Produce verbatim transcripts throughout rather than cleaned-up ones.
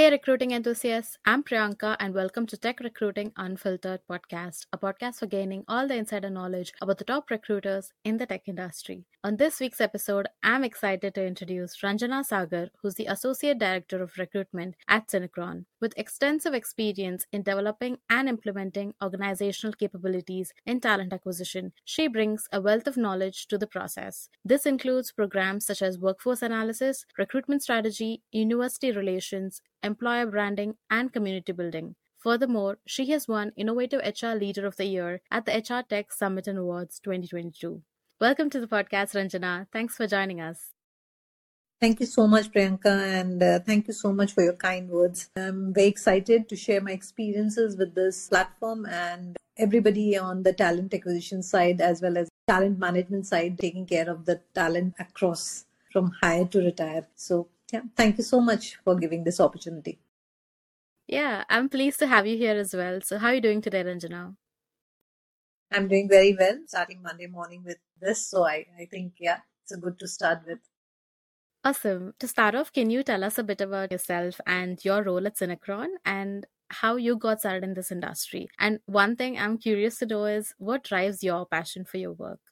Hey, recruiting enthusiasts, I'm Priyanka, and welcome to Tech Recruiting Unfiltered Podcast, a podcast for gaining all the insider knowledge about the top recruiters in the tech industry. On this week's episode, I'm excited to introduce Ranjana Sagar, who's the Associate Director of Recruitment at Synchron. With extensive experience in developing and implementing organizational capabilities in talent acquisition, she brings a wealth of knowledge to the process. This includes programs such as workforce analysis, recruitment strategy, university relations, employer branding, and community building. Furthermore, she has won Innovative H R Leader of the Year at the H R Tech Summit and Awards twenty twenty-two. Welcome to the podcast, Ranjana. Thanks for joining us. Thank you so much, Priyanka, and uh, thank you so much for your kind words. I'm very excited to share my experiences with this platform and everybody on the talent acquisition side as well as talent management side, taking care of the talent across from hire to retire. So yeah, thank you so much for giving this opportunity. Yeah, I'm pleased to have you here as well. So how are you doing today, Ranjana? I'm doing very well, starting Monday morning with this. So I, I think, yeah, it's a good to start with. Awesome. To start off, can you tell us a bit about yourself and your role at Synchron and how you got started in this industry? And one thing I'm curious to know is what drives your passion for your work?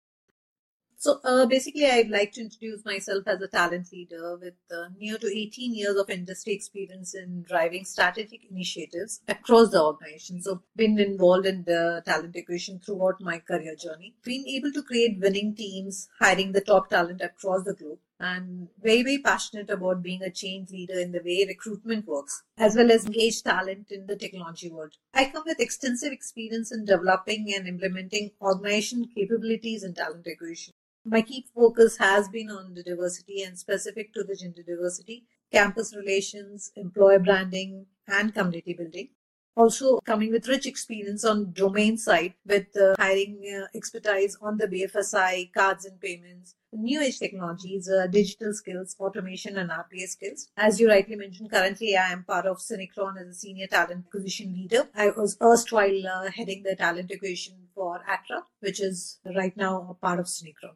So uh, basically, I'd like to introduce myself as a talent leader with uh, near to eighteen years of industry experience in driving strategic initiatives across the organization. So been involved in the talent acquisition throughout my career journey. Been able to create winning teams, hiring the top talent across the globe. And very, very passionate about being a change leader in the way recruitment works, as well as engage talent in the technology world. I come with extensive experience in developing and implementing organization capabilities in talent acquisition. My key focus has been on the diversity and specific to the gender diversity, campus relations, employer branding, and community building. Also coming with rich experience on domain side with uh, hiring uh, expertise on the B F S I, cards and payments, new age technologies, uh, digital skills, automation and R P A skills. As you rightly mentioned, currently I am part of Synchron as a senior talent acquisition leader. I was erstwhile uh, heading the talent acquisition for Atra, which is right now a part of Synchron.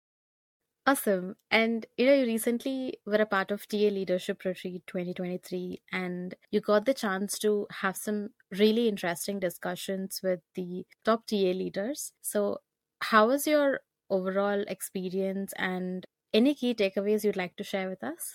Awesome. And you know, you recently were a part of T A Leadership Retreat twenty twenty-three, and you got the chance to have some really interesting discussions with the top T A leaders. So, how was your overall experience and any key takeaways you'd like to share with us?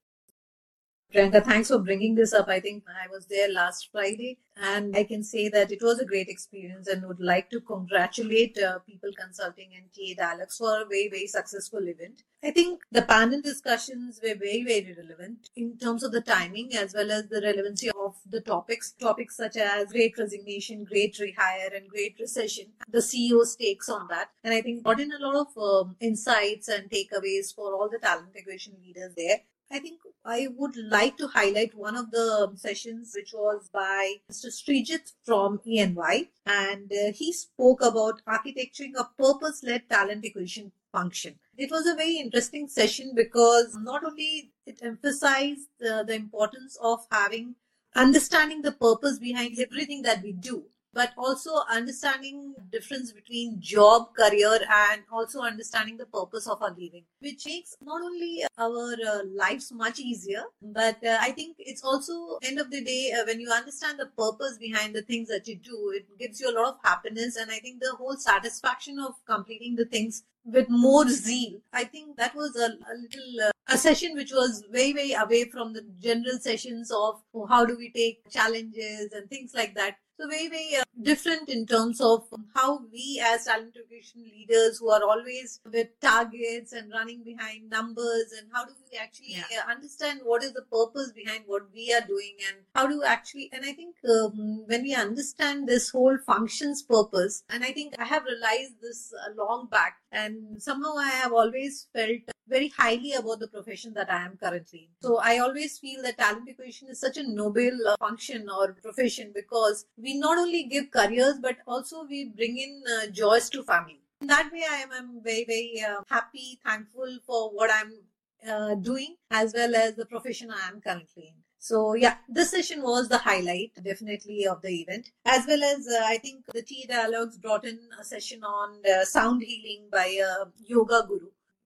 Priyanka, thanks for bringing this up. I think I was there last Friday and I can say that it was a great experience and would like to congratulate uh, People Consulting and T A Dialogues for a very, very successful event. I think the panel discussions were very, very relevant in terms of the timing as well as the relevancy of the topics. Topics such as great resignation, great rehire, and great recession. The C E O's takes on that. And I think brought in a lot of um, insights and takeaways for all the talent acquisition leaders there. I think I would like to highlight one of the sessions, which was by Mister Srijit from E and Y, and uh, he spoke about architecturing a purpose-led talent acquisition function. It was a very interesting session because not only it emphasized the, the importance of having understanding the purpose behind everything that we do, but also understanding the difference between job, career, and also understanding the purpose of our living, which makes not only our uh, lives much easier, but uh, I think it's also, end of the day, uh, when you understand the purpose behind the things that you do, it gives you a lot of happiness. And I think the whole satisfaction of completing the things with more zeal. I think that was a, a little uh, a session which was very, very away from the general sessions of oh, how do we take challenges and things like that. So very, very uh, different in terms of how we as talent acquisition leaders who are always with targets and running behind numbers, and how do we actually yeah. uh, understand what is the purpose behind what we are doing, and how do actually, and I think um, when we understand this whole function's purpose, and I think I have realized this uh, long back, and somehow I have always felt very highly about the profession that I am currently in. So I always feel that talent acquisition is such a noble uh, function or profession because we not only give careers, but also we bring in uh, joys to family. In that way, I am I'm very, very uh, happy, thankful for what I'm uh, doing as well as the profession I am currently in. So yeah, this session was the highlight definitely of the event, as well as uh, I think the T Dialogues brought in a session on uh, sound healing by a yoga guru.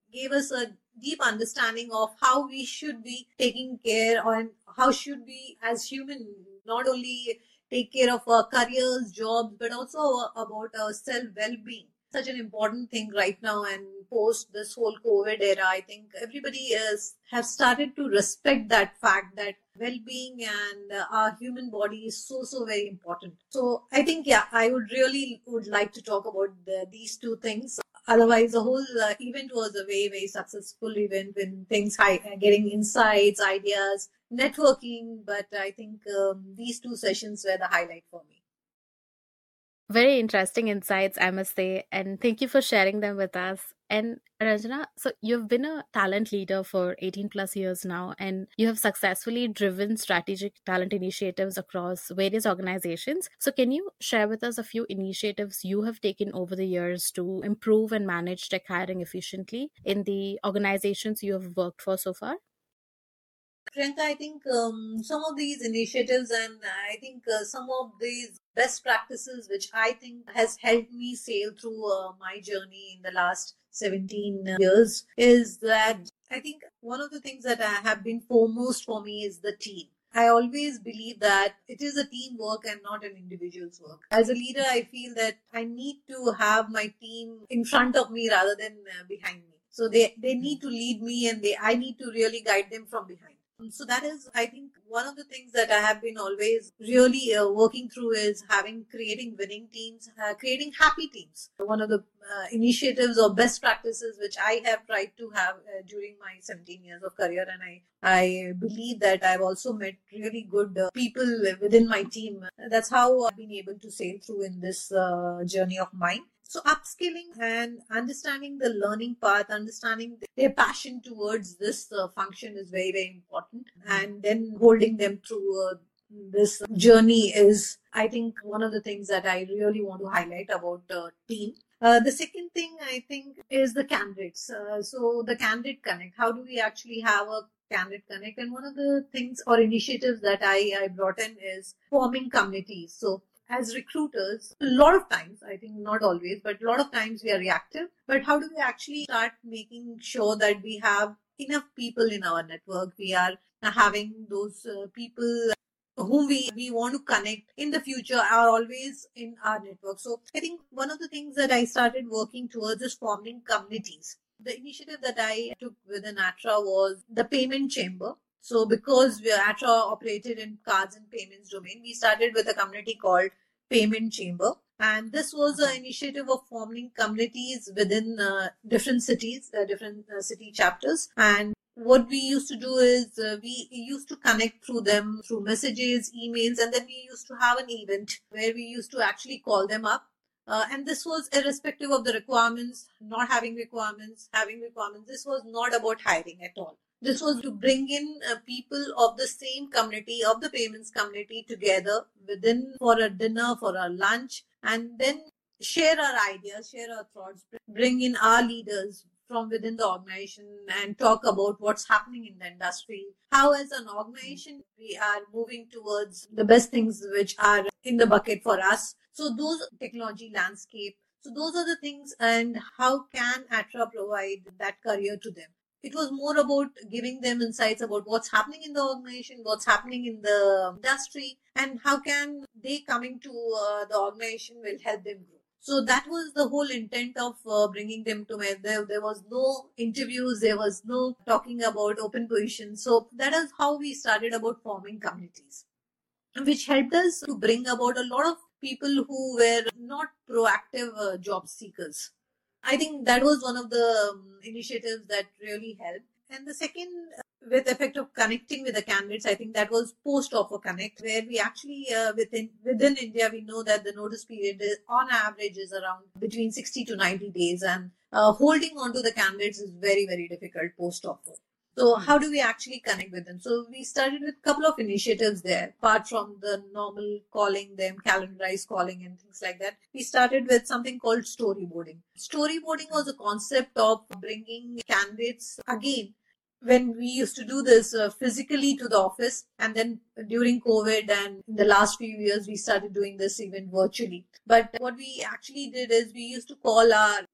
gave us a deep understanding of how we should be taking care, and how should we as human not only take care of our careers, jobs, but also about our self well-being. Such an important thing right now, and post this whole COVID era, I think everybody is has started to respect that fact that well-being and uh, our human body is so so very important. So I think, yeah, I would really would like to talk about the, these two things. Otherwise, the whole uh, event was a very very successful event with things high, getting insights, ideas, networking. But I think um, these two sessions were the highlight for me. Very interesting insights, I must say, and thank you for sharing them with us. And Ranjana, so you've been a talent leader for eighteen plus years now, and you have successfully driven strategic talent initiatives across various organizations. So can you share with us a few initiatives you have taken over the years to improve and manage tech hiring efficiently in the organizations you have worked for so far? Priyanka, I think um, some of these initiatives, and I think uh, some of these best practices, which I think has helped me sail through uh, my journey in the last seventeen years, is that I think one of the things that have been foremost for me is the team. I always believe that it is a teamwork and not an individual's work. As a leader, I feel that I need to have my team in front of me rather than uh, behind me. So they, they need to lead me, and they I need to really guide them from behind. So that is, I think, one of the things that I have been always really uh, working through is having, creating winning teams, uh, creating happy teams. One of the uh, initiatives or best practices which I have tried to have uh, during my seventeen years of career, and I, I believe that I've also met really good uh, people within my team. That's how I've been able to sail through in this uh, journey of mine. So upskilling and understanding the learning path, understanding their passion towards this uh, function is very, very important. And then holding them through uh, this journey is, I think, one of the things that I really want to highlight about uh, team. Uh, the second thing, I think, is the candidates. Uh, so the candidate connect. How do we actually have a candidate connect? And one of the things or initiatives that I, I brought in is forming communities. So as recruiters, a lot of times, I think not always, but a lot of times we are reactive. But how do we actually start making sure that we have enough people in our network? We are having those uh, people whom we, we want to connect in the future are always in our network. So I think one of the things that I started working towards is forming communities. The initiative that I took within Atra was the payment chamber. So because we Atra operated in cards and payments domain, we started with a community called Payment Chamber. And this was an initiative of forming communities within uh, different cities, uh, different uh, city chapters. And what we used to do is uh, we used to connect through them, through messages, emails, and then we used to have an event where we used to actually call them up. Uh, and this was irrespective of the requirements, not having requirements, having requirements. This was not about hiring at all. This was to bring in uh, people of the same community, of the payments community together within for a dinner, for a lunch, and then share our ideas, share our thoughts, bring in our leaders from within the organization and talk about what's happening in the industry. How as an organization we are moving towards the best things which are in the bucket for us. So those technology landscape. So those are the things, and how can Atra provide that career to them? It was more about giving them insights about what's happening in the organization, what's happening in the industry, and how can they coming to uh, the organization will help them grow. So that was the whole intent of uh, bringing them to me. There, there was no interviews, there was no talking about open positions. So that is how we started about forming communities, which helped us to bring about a lot of people who were not proactive uh, job seekers. I think that was one of the um, initiatives that really helped. And the second, uh, with effect of connecting with the candidates, I think that was post-offer connect, where we actually, uh, within within India, we know that the notice period is, on average is around between sixty to ninety days. And uh, holding on to the candidates is very, very difficult post-offer. So how do we actually connect with them? So we started with a couple of initiatives there, apart from the normal calling them, calendarized calling and things like that. We started with something called storyboarding. Storyboarding was a concept of bringing candidates again. When we used to do this uh, physically to the office, and then during COVID and in the last few years, we started doing this even virtually. But what we actually did is we used to call our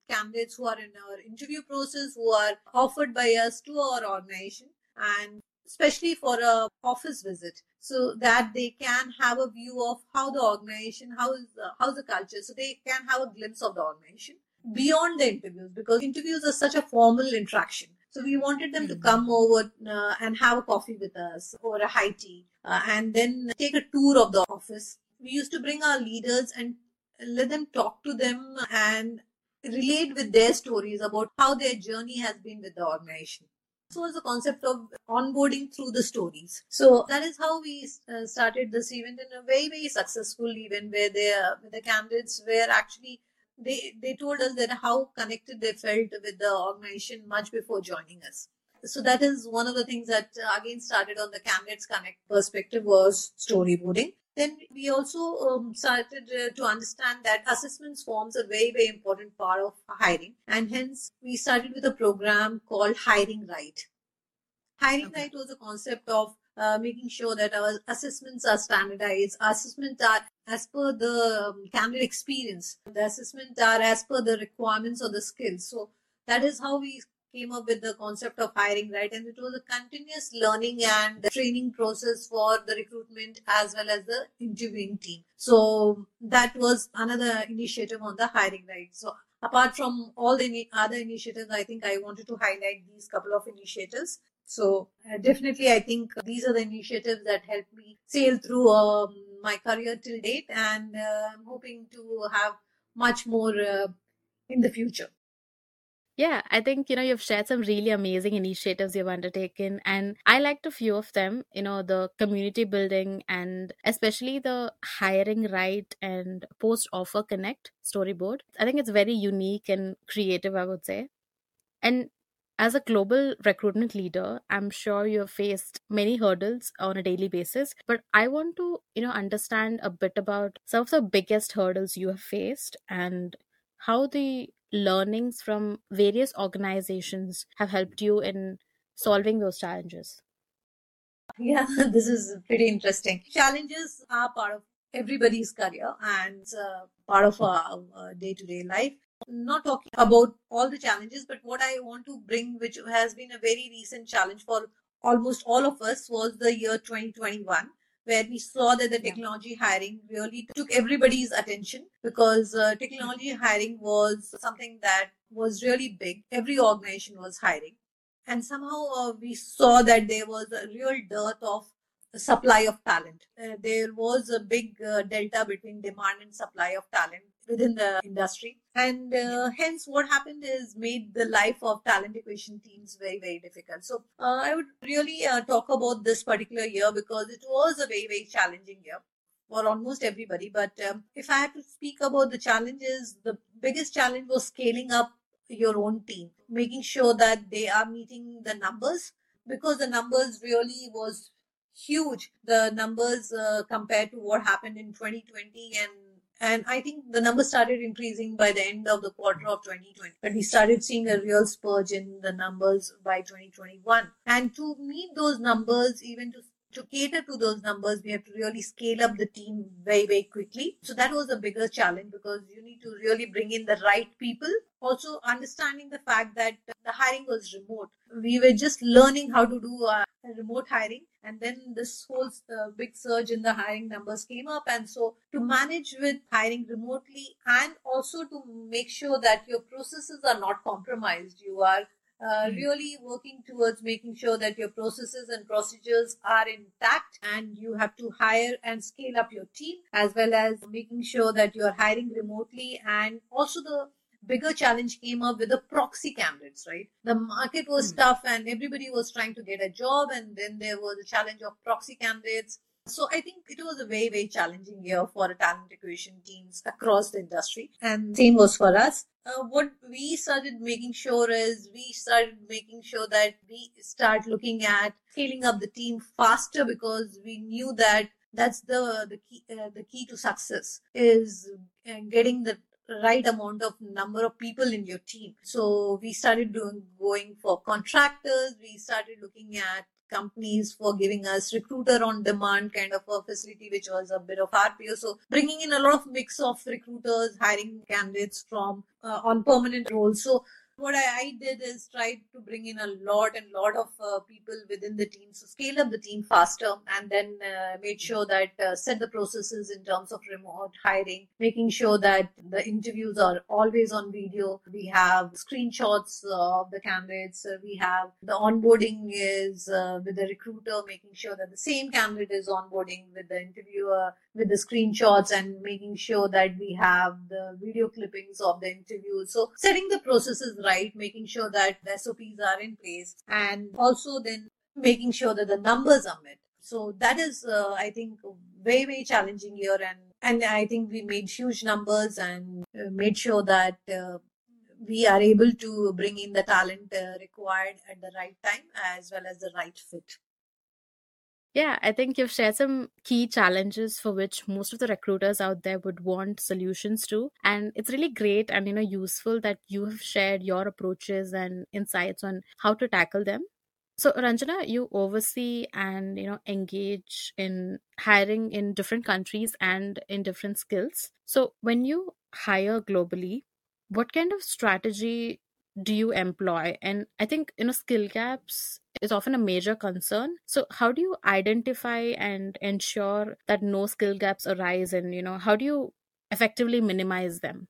candidates who are in our interview process, who are offered by us to our organization, and especially for a office visit, so that they can have a view of how the organization, how is the, how's the culture, so they can have a glimpse of the organization beyond the interviews, because interviews are such a formal interaction. So we wanted them to come over uh, and have a coffee with us or a high tea, uh, and then take a tour of the office. We used to bring our leaders and let them talk to them and relate with their stories about how their journey has been with the organization. This was the concept of onboarding through the stories. So that is how we uh, started this event, in a very, very successful event where they, uh, the candidates were actually, they, they told us that how connected they felt with the organization much before joining us. So that is one of the things that uh, again started on the Candidates Connect perspective, was storyboarding. Then we also um, started uh, to understand that assessments forms a very, very important part of hiring. And hence we started with a program called Hiring Right. Hiring okay. Right was a concept of uh, making sure that our assessments are standardized. Our assessments are as per the um, candidate experience. The assessments are as per the requirements or the skills. So that is how we came up with the concept of Hiring Right, and it was a continuous learning and training process for the recruitment as well as the interviewing team. So that was another initiative on the Hiring Right. So apart from all the other initiatives, I think I wanted to highlight these couple of initiatives. So uh, definitely, I think these are the initiatives that helped me sail through um, my career till date, and uh, I'm hoping to have much more uh, in the future. Yeah, I think, you know, you've shared some really amazing initiatives you've undertaken, and I liked a few of them, you know, the community building and especially the Hiring Right and post offer connect storyboard. I think it's very unique and creative, I would say. And as a global recruitment leader, I'm sure you have faced many hurdles on a daily basis, but I want to, you know, understand a bit about some of the biggest hurdles you have faced and how the learnings from various organizations have helped you in solving those challenges. Yeah, this is pretty interesting. Challenges are part of everybody's career and uh, part of our uh, day-to-day life. Not talking about all the challenges, but what I want to bring, which has been a very recent challenge for almost all of us, was the year twenty twenty-one, where we saw that the technology hiring really took everybody's attention, because uh, technology hiring was something that was really big. Every organization was hiring. And somehow uh, we saw that there was a real dearth of supply of talent. Uh, there was a big uh, delta between demand and supply of talent within the industry. And uh, hence what happened is made the life of talent acquisition teams very, very difficult. So uh, I would really uh, talk about this particular year, because it was a very, very challenging year for almost everybody. But um, if I have to speak about the challenges, the biggest challenge was scaling up your own team, making sure that they are meeting the numbers, because the numbers really was huge, the numbers uh, compared to what happened in twenty twenty, and and I think the numbers started increasing by the end of the quarter of twenty twenty, but we started seeing a real spurge in the numbers by twenty twenty-one. And to meet those numbers, even to to cater to those numbers, we have to really scale up the team very, very quickly. So that was a bigger challenge, because you need to really bring in the right people. Also understanding the fact that the hiring was remote. We were just learning how to do uh, remote hiring. And then this whole uh, big surge in the hiring numbers came up. And so to manage with hiring remotely, and also to make sure that your processes are not compromised, you are Uh, really working towards making sure that your processes and procedures are intact, and you have to hire and scale up your team, as well as making sure that you are hiring remotely. And also the bigger challenge came up with the proxy candidates, right? The market was mm. tough and everybody was trying to get a job, and then there was a challenge of proxy candidates. So I think it was a very, very challenging year for talent acquisition teams across the industry, and same was for us. Uh, what we started making sure is we started making sure that we start looking at scaling up the team faster, because we knew that that's the the key uh, the key to success is uh, getting the right amount of number of people in your team. So we started doing going for contractors. We started looking at companies for giving us recruiter on demand kind of a facility, which was a bit of R P O. So bringing in a lot of mix of recruiters, hiring candidates from uh, on permanent roles. So what I, I did is try to bring in a lot and lot of uh, people within the team, so scale up the team faster, and then uh, made sure that uh, set the processes in terms of remote hiring, making sure that the interviews are always on video. We have screenshots of the candidates. Uh, we have the onboarding is uh, with the recruiter, making sure that the same candidate is onboarding with the interviewer with the screenshots, and making sure that we have the video clippings of the interview. So setting the processes right, making sure that the S O Ps are in place, and also then making sure that the numbers are met. So that is, uh, I think, very, very challenging here. And, and I think we made huge numbers and uh, made sure that uh, we are able to bring in the talent uh, required at the right time as well as the right fit. Yeah, I think you've shared some key challenges for which most of the recruiters out there would want solutions to. And it's really great and, you know, useful that you have shared your approaches and insights on how to tackle them. So Ranjana, you oversee and, you know, engage in hiring in different countries and in different skills. So when you hire globally, what kind of strategy do you employ? And I think, you know, skill gaps is often a major concern. So how do you identify and ensure that no skill gaps arise, and, you know, how do you effectively minimize them?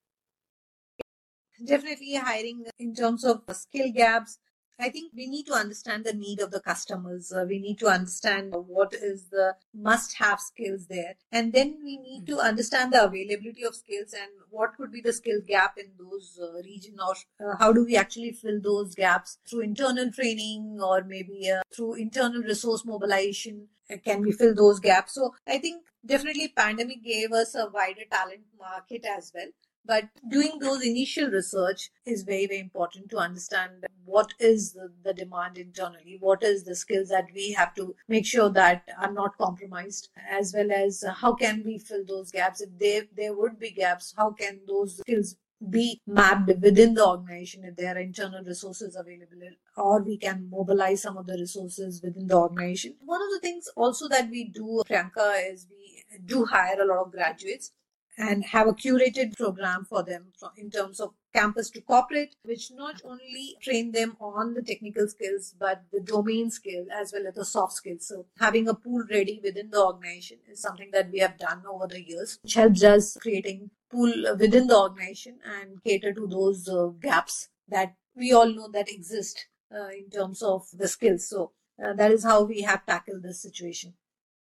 Definitely hiring in terms of skill gaps. I think we need to understand the need of the customers. Uh, we need to understand what is the must-have skills there. And then we need to understand the availability of skills and what could be the skill gap in those uh, region, or uh, how do we actually fill those gaps through internal training, or maybe uh, through internal resource mobilization. Uh, can we fill those gaps? So I think definitely pandemic gave us a wider talent market as well. But doing those initial research is very, very important to understand what is the, the demand internally, what is the skills that we have to make sure that are not compromised, as well as how can we fill those gaps. If there, there would be gaps, how can those skills be mapped within the organization if there are internal resources available, or we can mobilize some of the resources within the organization. One of the things also that we do, Priyanka, is we do hire a lot of graduates and have a curated program for them in terms of campus to corporate, which not only train them on the technical skills, but the domain skill as well as the soft skills. So having a pool ready within the organization is something that we have done over the years, which helps us creating pool within the organization and cater to those uh, gaps that we all know that exist uh, in terms of the skills. So uh, that is how we have tackled this situation.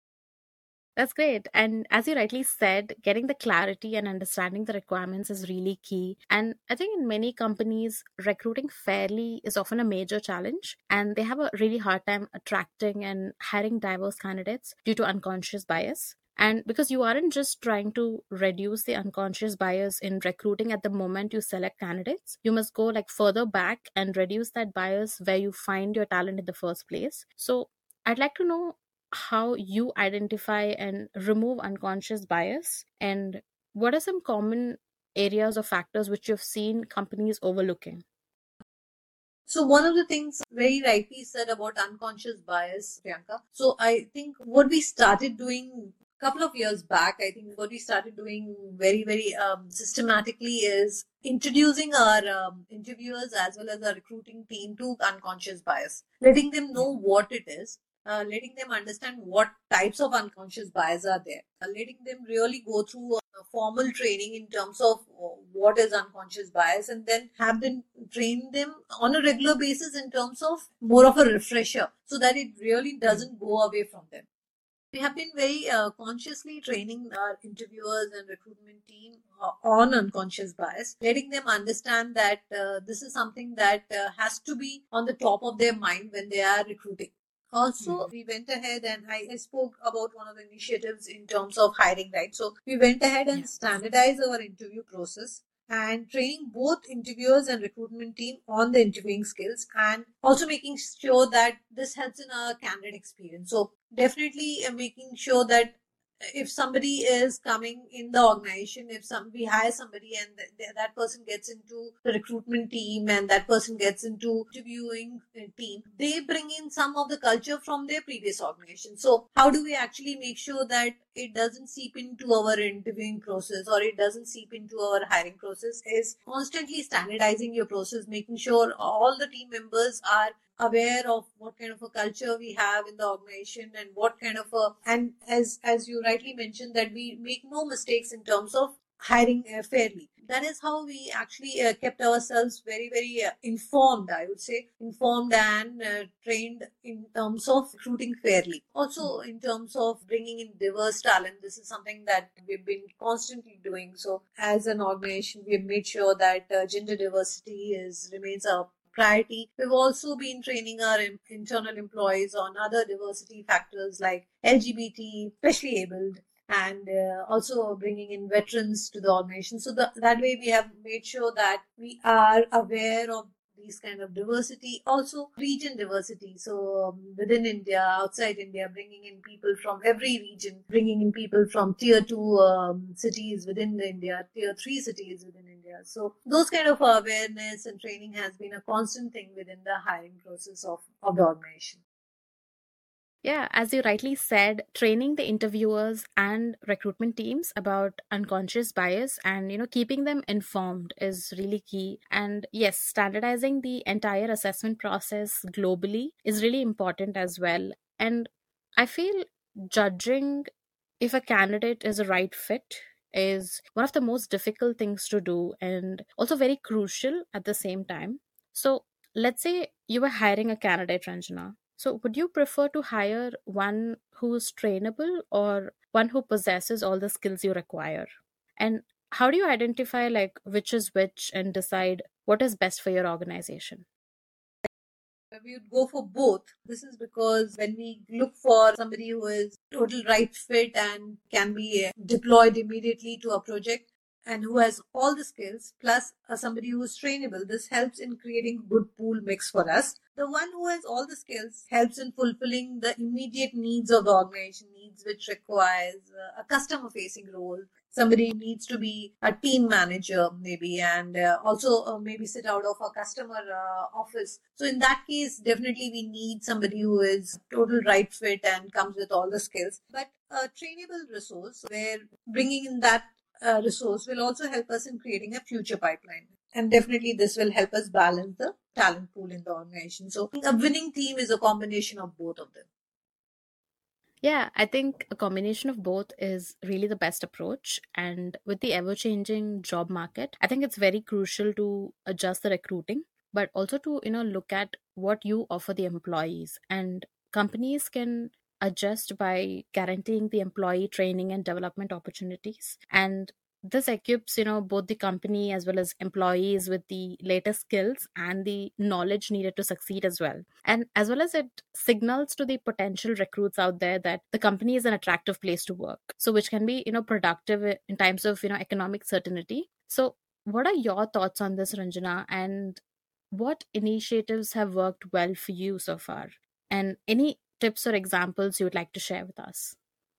That's great. And as you rightly said, getting the clarity and understanding the requirements is really key. And I think in many companies, recruiting fairly is often a major challenge, and they have a really hard time attracting and hiring diverse candidates due to unconscious bias. And because you aren't just trying to reduce the unconscious bias in recruiting at the moment you select candidates, you must go like further back and reduce that bias where you find your talent in the first place. So I'd like to know how you identify and remove unconscious bias, and what are some common areas or factors which you've seen companies overlooking? So one of the things very rightly said about unconscious bias, Priyanka. So I think what we started doing a couple of years back, I think what we started doing very, very um, systematically is introducing our um, interviewers as well as our recruiting team to unconscious bias, letting them know what it is. Uh, letting them understand what types of unconscious bias are there, uh, letting them really go through a, a formal training in terms of uh, what is unconscious bias, and then have them train them on a regular basis in terms of more of a refresher so that it really doesn't go away from them. We have been very uh, consciously training our interviewers and recruitment team uh, on unconscious bias, letting them understand that uh, this is something that uh, has to be on the top of their mind when they are recruiting. Also, we went ahead and I, I spoke about one of the initiatives in terms of hiring, right? So we went ahead and standardized our interview process and training both interviewers and recruitment team on the interviewing skills, and also making sure that this helps in our candidate experience. So definitely uh, making sure that if somebody is coming in the organization, if some we hire somebody and th- th- that person gets into the recruitment team and that person gets into interviewing team, they bring in some of the culture from their previous organization. So how do we actually make sure that it doesn't seep into our interviewing process or it doesn't seep into our hiring process? Is constantly standardizing your process, making sure all the team members are aware of what kind of a culture we have in the organization and what kind of a, and as as you rightly mentioned, that we make no mistakes in terms of hiring uh, fairly. That is how we actually uh, kept ourselves very very uh, informed, I would say, informed and uh, trained in terms of recruiting fairly. Also in terms of bringing in diverse talent, this is something that we've been constantly doing. So as an organization, we've made sure that uh, gender diversity is remains a priority. We've also been training our in- internal employees on other diversity factors like L G B T, especially abled, and uh, also bringing in veterans to the organization. So the, that way we have made sure that we are aware of these kind of diversity. Also region diversity, so um, within India, outside India, bringing in people from every region, bringing in people from tier two um, cities within India, tier three cities within India. So those kind of awareness and training has been a constant thing within the hiring process of, of the organization. Yeah, as you rightly said, training the interviewers and recruitment teams about unconscious bias and you know keeping them informed is really key. And yes, standardizing the entire assessment process globally is really important as well. And I feel judging if a candidate is a right fit is one of the most difficult things to do and also very crucial at the same time. So let's say you were hiring a candidate, Ranjana. So would you prefer to hire one who is trainable or one who possesses all the skills you require? And how do you identify like which is which and decide what is best for your organization? We would go for both. This is because when we look for somebody who is total right fit and can be uh, deployed immediately to a project and who has all the skills, plus uh, somebody who is trainable, this helps in creating a good pool mix for us. The one who has all the skills helps in fulfilling the immediate needs of the organization, needs which requires uh, a customer facing role. Somebody needs to be a team manager maybe, and uh, also uh, maybe sit out of a customer uh, office. So in that case, definitely we need somebody who is total right fit and comes with all the skills. But a trainable resource where bringing in that uh, resource will also help us in creating a future pipeline. And definitely this will help us balance the talent pool in the organization. So a winning team is a combination of both of them. Yeah, I think a combination of both is really the best approach. And with the ever changing job market, I think it's very crucial to adjust the recruiting, but also to, you know, look at what you offer the employees. And companies can adjust by guaranteeing the employee training and development opportunities. And this equips, you know, both the company as well as employees with the latest skills and the knowledge needed to succeed as well. And as well as it signals to the potential recruits out there that the company is an attractive place to work, so which can be you know productive in times of you know economic certainty. So what are your thoughts on this, Ranjana, and what initiatives have worked well for you so far, and any tips or examples you would like to share with us?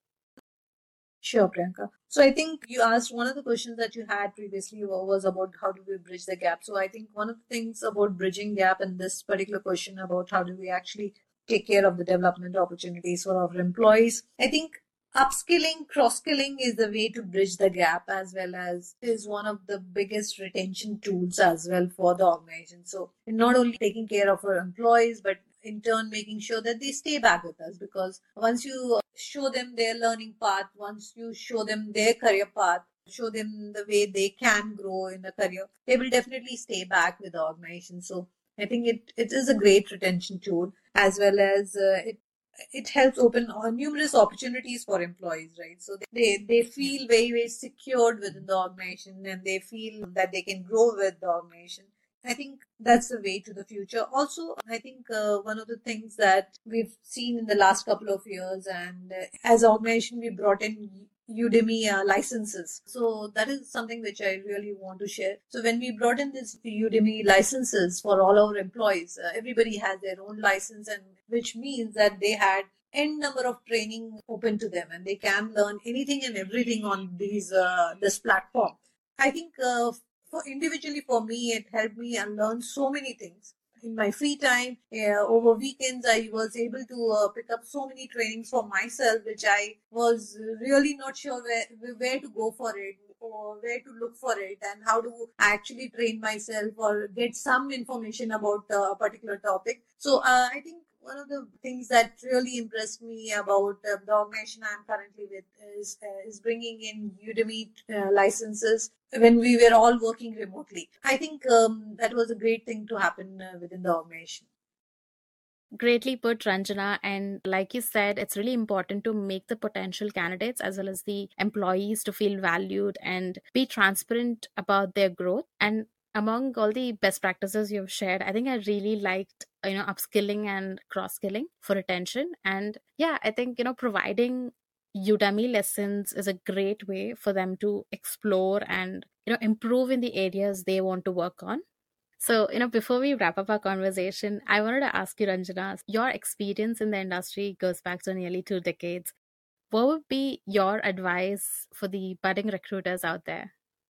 Sure, Priyanka. So I think you asked one of the questions that you had previously was about how do we bridge the gap. So I think one of the things about bridging gap and this particular question about how do we actually take care of the development opportunities for our employees, I think upskilling, cross-skilling is the way to bridge the gap, as well as is one of the biggest retention tools as well for the organization. So not only taking care of our employees, but in turn making sure that they stay back with us, because once you show them their learning path, once you show them their career path, show them the way they can grow in the career, they will definitely stay back with the organization. So I think it, it is a great retention tool, as well as uh, it it helps open uh, numerous opportunities for employees, right? So they, they feel very, very secured within the organization and they feel that they can grow with the organization. I think that's the way to the future. Also, I think uh, one of the things that we've seen in the last couple of years, and uh, as an organization, we brought in Udemy uh, licenses. So that is something which I really want to share. So when we brought in this Udemy licenses for all our employees, uh, everybody has their own license, and which means that they had n number of training open to them, and they can learn anything and everything on these uh, this platform. I think uh, for individually for me, it helped me and learn so many things. In my free time, uh, over weekends, I was able to uh, pick up so many trainings for myself, which I was really not sure where, where to go for it or where to look for it and how to actually train myself or get some information about uh, a particular topic. So uh, I think one of the things that really impressed me about uh, the organization I'm currently with is uh, is bringing in Udemy uh, licenses when we were all working remotely. I think um, that was a great thing to happen uh, within the organization. Greatly put, Ranjana. And like you said, it's really important to make the potential candidates as well as the employees to feel valued and be transparent about their growth. And among all the best practices you've shared, I think I really liked, you know, upskilling and cross skilling for retention. And yeah, I think, you know, providing Udemy lessons is a great way for them to explore and, you know, improve in the areas they want to work on. So, you know, before we wrap up our conversation, I wanted to ask you, Ranjana, your experience in the industry goes back to nearly two decades. What would be your advice for the budding recruiters out there?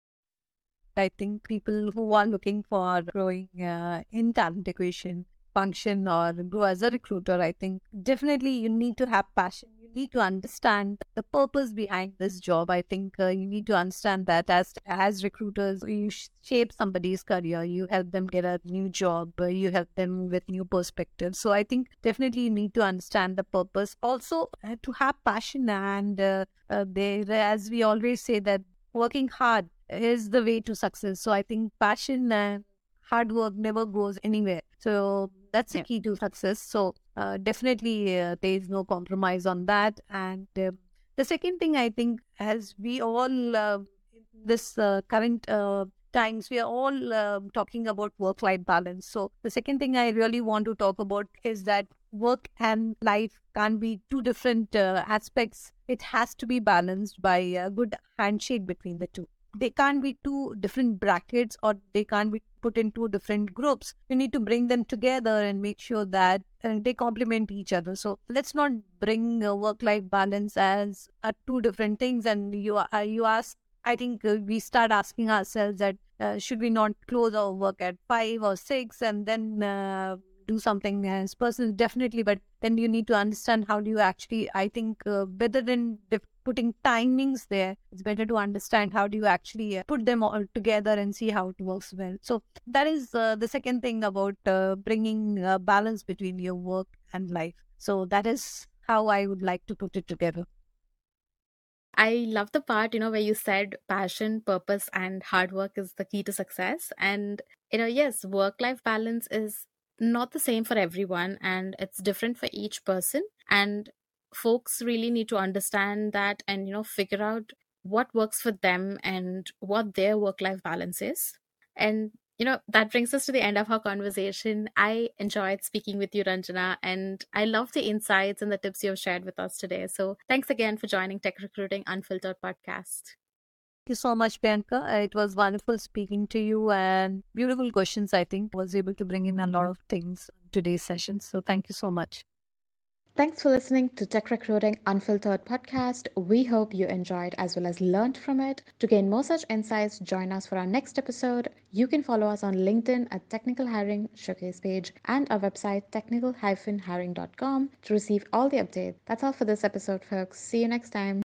I think people who are looking for growing uh, in talent acquisition function or grow as a recruiter, I think definitely you need to have passion. You need to understand the purpose behind this job. I think uh, you need to understand that as as recruiters, you sh- shape somebody's career. You help them get a new job. Uh, you help them with new perspectives. So I think definitely you need to understand the purpose. Also, uh, to have passion and uh, uh, there, as we always say that working hard is the way to success. So I think passion and hard work never goes anywhere. So that's the Yeah. key to success. So uh, definitely uh, there is no compromise on that. And uh, the second thing I think, as we all uh, in this uh, current uh, times, we are all uh, talking about work-life balance. So the second thing I really want to talk about is that work and life can't be two different uh, aspects. It has to be balanced by a good handshake between the two. They can't be two different brackets or they can't be put in two different groups. We need to bring them together and make sure that uh, they complement each other. So let's not bring uh, work-life balance as uh, two different things. And you uh, you ask, I think uh, we start asking ourselves that uh, should we not close our work at five or six and then uh, do something as personal? Definitely, but then you need to understand how do you actually, I think uh, better than dif- putting timings there, it's better to understand how do you actually uh, put them all together and see how it works well. So that is uh, the second thing about uh, bringing uh, balance between your work and life. So that is how I would like to put it together. I love the part, you know, where you said passion, purpose, and hard work is the key to success. And, you know, yes, work life balance is not the same for everyone and it's different for each person. And folks really need to understand that and, you know, figure out what works for them and what their work life balance is. And you know, that brings us to the end of our conversation. I enjoyed speaking with you, Ranjana, and I love the insights and the tips you've shared with us today. So thanks again for joining Tech Recruiting Unfiltered podcast. Thank you so much, Bianca. Uh, It was wonderful speaking to you and beautiful questions. I think was able to bring in a lot of things in today's session. So thank you so much. Thanks for listening to Tech Recruiting Unfiltered podcast. We hope you enjoyed as well as learned from it. To gain more such insights, join us for our next episode. You can follow us on LinkedIn at Technical Hiring Showcase page and our website technical hiring dot com to receive all the updates. That's all for this episode, folks. See you next time.